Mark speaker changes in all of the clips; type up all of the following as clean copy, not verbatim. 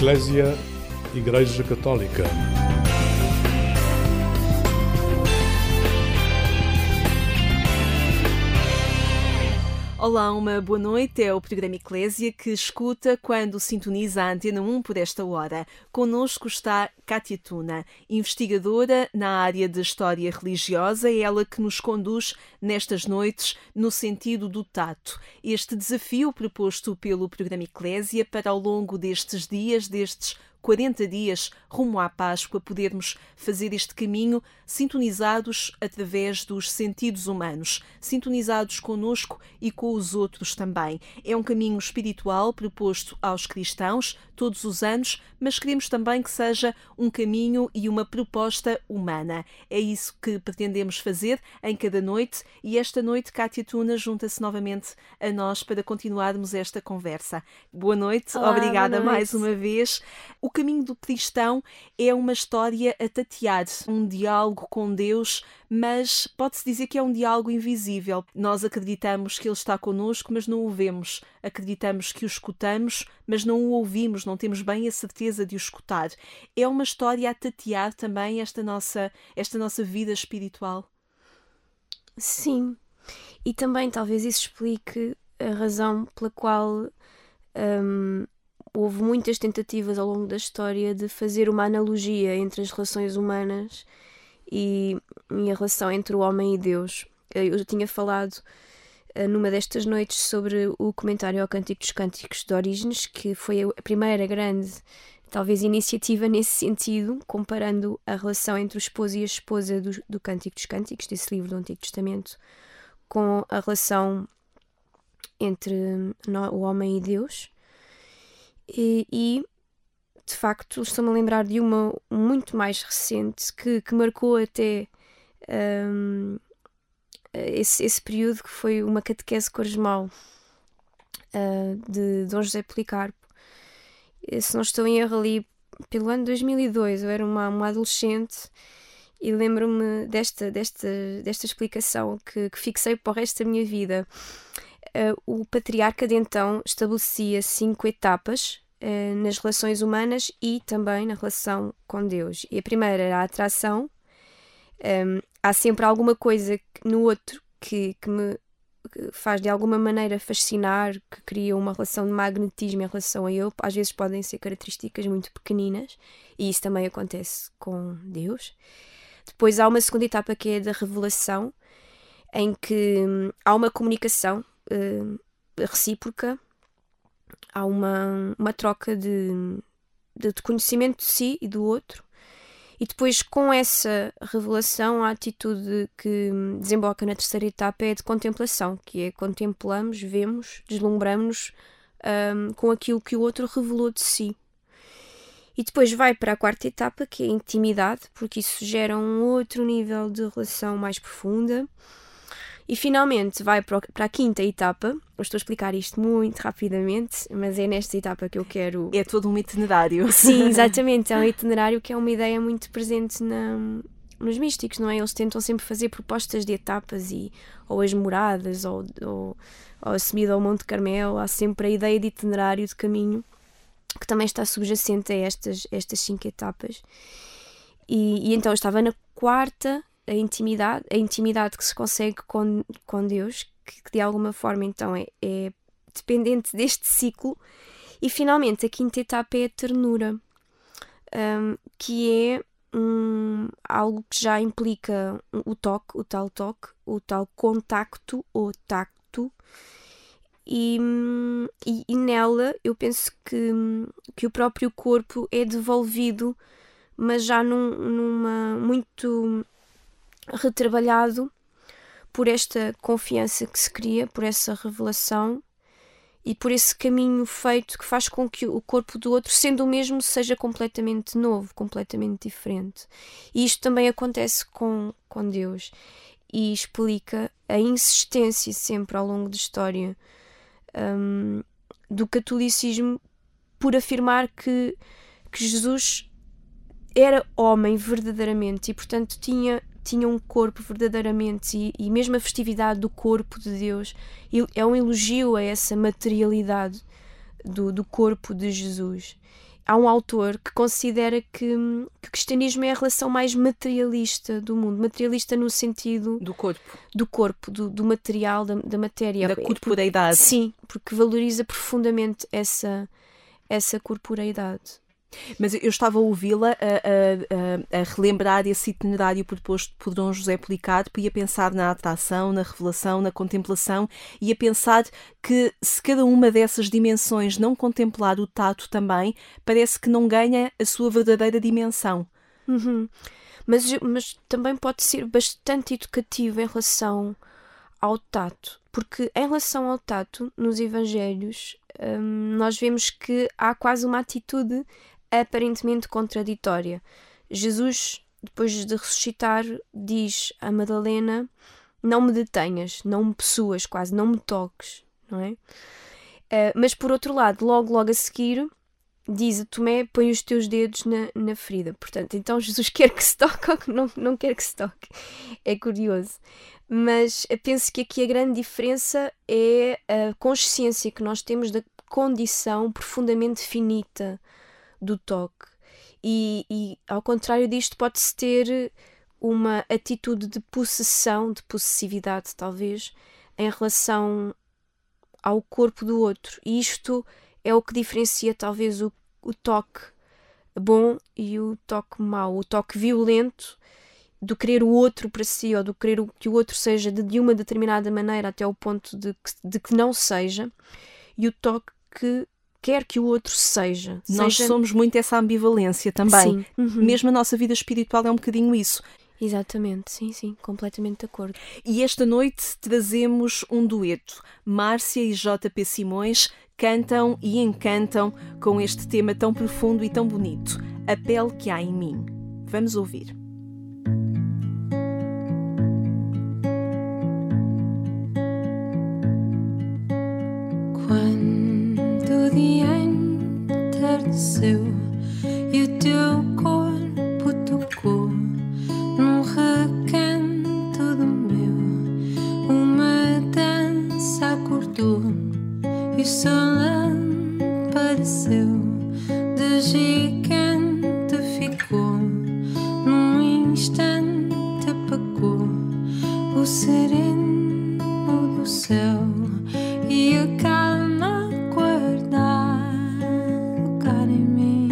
Speaker 1: Eclésia, Igreja Católica.
Speaker 2: Olá, uma boa noite. É o programa Eclésia que escuta quando sintoniza a Antena 1 por esta hora. Connosco está Kátia Tuna, investigadora na área de História Religiosa, é ela que nos conduz nestas noites no sentido do tato. Este desafio proposto pelo programa Eclésia para ao longo destes dias, destes 40 dias rumo à Páscoa, podermos fazer este caminho sintonizados através dos sentidos humanos, sintonizados connosco e com os outros também. É um caminho espiritual proposto aos cristãos todos os anos, mas queremos também que seja um caminho e uma proposta humana. É isso que pretendemos fazer em cada noite e esta noite Kátia Tuna junta-se novamente a nós para continuarmos esta conversa. Boa noite,
Speaker 3: Olá,
Speaker 2: obrigada
Speaker 3: boa noite.
Speaker 2: mais uma vez. O caminho do cristão é uma história a tatear, um diálogo com Deus, mas pode-se dizer que é um diálogo invisível. Nós acreditamos que Ele está connosco, mas não o vemos. Acreditamos que o escutamos, mas não o ouvimos, não temos bem a certeza de o escutar. É uma história a tatear também esta nossa vida espiritual.
Speaker 3: Sim, e também talvez isso explique a razão pela qual houve muitas tentativas ao longo da história de fazer uma analogia entre as relações humanas e a relação entre o homem e Deus. Eu já tinha falado numa destas noites sobre o comentário ao Cântico dos Cânticos de Orígenes, que foi a primeira grande, talvez, iniciativa nesse sentido, comparando a relação entre o esposo e a esposa do Cântico dos Cânticos, desse livro do Antigo Testamento, com a relação entre o homem e Deus. E de facto, estou-me a lembrar de uma muito mais recente que marcou até esse período, que foi uma catequese quaresmal de Dom José Policarpo. Se não estou em erro, ali pelo ano 2002, eu era uma adolescente e lembro-me desta explicação que fixei para o resto da minha vida. O patriarca de então estabelecia 5 etapas nas relações humanas e também na relação com Deus. E a primeira era a atração. Há sempre alguma coisa no outro que me faz de alguma maneira fascinar, que cria uma relação de magnetismo em relação a ele. Às vezes podem ser características muito pequeninas e isso também acontece com Deus. Depois há uma segunda etapa que é a da revelação, em que há uma comunicação recíproca, há uma troca de conhecimento de si e do outro. E depois, com essa revelação, a atitude que desemboca na terceira etapa é a de contemplação, que é contemplamos, vemos, deslumbramos-nos com aquilo que o outro revelou de si. E depois vai para a quarta etapa, que é a intimidade, porque isso gera um outro nível de relação mais profunda. E finalmente vai para a quinta etapa. Eu estou a explicar isto muito rapidamente, mas é nesta etapa que eu quero...
Speaker 2: É todo um itinerário.
Speaker 3: Sim, exatamente. É um itinerário que é uma ideia muito presente nos místicos, não é? Eles tentam sempre fazer propostas de etapas, ou as moradas, ou a subida ao Monte Carmelo. Há sempre a ideia de itinerário, de caminho, que também está subjacente a estas 5 etapas. E então eu estava na quarta... A intimidade que se consegue com Deus, que de alguma forma então é dependente deste ciclo. E finalmente a quinta etapa é a ternura, que é algo que já implica o toque, o tal contacto ou tacto. E nela eu penso que o próprio corpo é devolvido, mas já numa muito retrabalhado por esta confiança que se cria, por essa revelação e por esse caminho feito que faz com que o corpo do outro, sendo o mesmo, seja completamente novo, completamente diferente. E isto também acontece com Deus e explica a insistência sempre ao longo da história do catolicismo por afirmar que Jesus era homem verdadeiramente e, portanto, tinha um corpo verdadeiramente, e mesmo a festividade do corpo de Deus é um elogio a essa materialidade do corpo de Jesus. há um autor que considera que o cristianismo é a relação mais materialista do mundo. Materialista no sentido
Speaker 2: Do corpo.
Speaker 3: do corpo, do material, da matéria.
Speaker 2: Da corporeidade.
Speaker 3: Sim, porque valoriza profundamente essa corporeidade.
Speaker 2: Mas eu estava a ouvi-la a relembrar esse itinerário proposto por Dom José Policarpo e a pensar na atração, na revelação, na contemplação e a pensar que se cada uma dessas dimensões não contemplar o tato também, parece que não ganha a sua verdadeira dimensão.
Speaker 3: Uhum. Mas também pode ser bastante educativo em relação ao tato, porque em relação ao tato, nos Evangelhos, nós vemos que há quase uma atitude aparentemente contraditória. Jesus, depois de ressuscitar, diz a Madalena: não me detenhas, não me possuas, quase, não me toques, não é? Mas por outro lado, logo a seguir, diz a Tomé: põe os teus dedos na ferida. Portanto, então Jesus quer que se toque ou não quer que se toque. É curioso. Mas penso que aqui a grande diferença é a consciência que nós temos da condição profundamente finita do toque. E ao contrário disto, pode-se ter uma atitude de possessão, de possessividade, talvez, em relação ao corpo do outro. E isto é o que diferencia, talvez, o toque bom e o toque mau. O toque violento, do querer o outro para si, ou do querer que o outro seja de uma determinada maneira até ao ponto de que não seja, e o toque que quer que o outro seja.
Speaker 2: Nós somos muito essa ambivalência também.
Speaker 3: Sim. Uhum.
Speaker 2: Mesmo a nossa vida espiritual é um bocadinho isso.
Speaker 3: Exatamente, sim, completamente de acordo.
Speaker 2: E esta noite trazemos um dueto. Márcia e JP Simões cantam e encantam com este tema tão profundo e tão bonito, A Pele que Há em Mim. Vamos ouvir.
Speaker 4: Quando o dia entardeceu e o teu corpo tocou num recanto do meu, uma dança acordou e o sol apareceu, de gigante ficou, num instante apagou o sereno do céu e a calma guardar lugar em mim,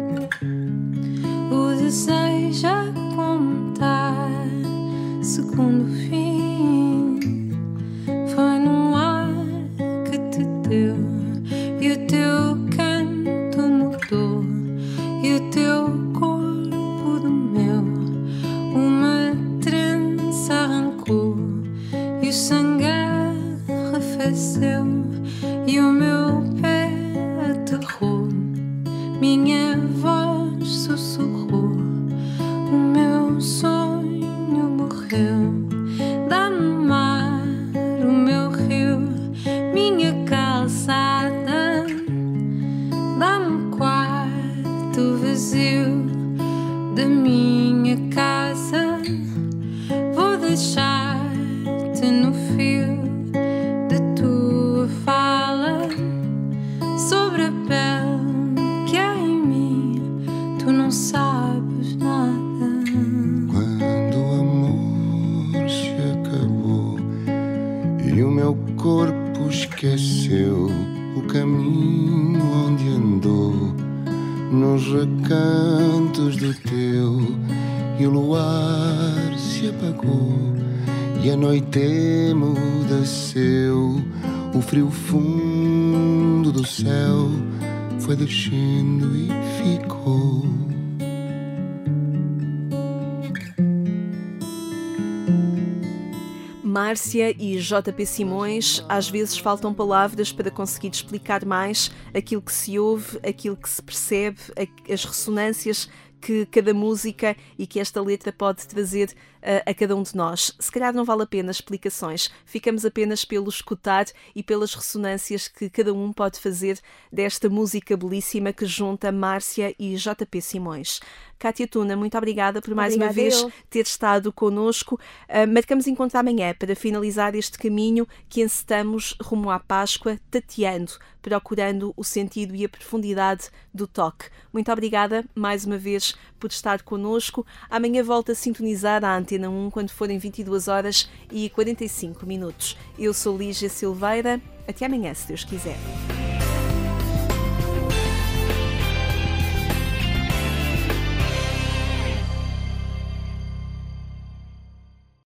Speaker 4: o desejo a contar segundo o fim, foi no ar que te deu e o teu canto mudou e o teu corpo do meu, uma trança arrancou e o sangue arrefeceu e o meu pé aterrou, minha voz sussurrou, o meu sonho morreu. Dá-me mar, o meu rio, minha calçada, dá-me quarto vazio da minha casa, vou deixar-te no fio da tua fala, sobre a pele que há em mim, tu não sabes nada.
Speaker 5: Quando o amor se acabou e o meu corpo esqueceu o caminho onde andou, nos recantos do teu, e o luar se apagou e a noite emudeceu, o frio fundo do céu foi descendo e ficou.
Speaker 2: Márcia e JP Simões, às vezes faltam palavras para conseguir explicar mais aquilo que se ouve, aquilo que se percebe, as ressonâncias que cada música e que esta letra pode trazer a cada um de nós. Se calhar não vale a pena explicações, ficamos apenas pelo escutar e pelas ressonâncias que cada um pode fazer desta música belíssima que junta Márcia e JP Simões. Cátia Tuna, muito obrigada por mais uma
Speaker 3: Obrigada
Speaker 2: vez
Speaker 3: eu.
Speaker 2: ter estado connosco. Marcamos encontro amanhã para finalizar este caminho que encetamos rumo à Páscoa, tateando, procurando o sentido e a profundidade do toque. Muito obrigada mais uma vez por estar connosco. Amanhã volto a sintonizar a Antena 1 quando forem 22h45. Eu sou Lígia Silveira. Até amanhã, se Deus quiser.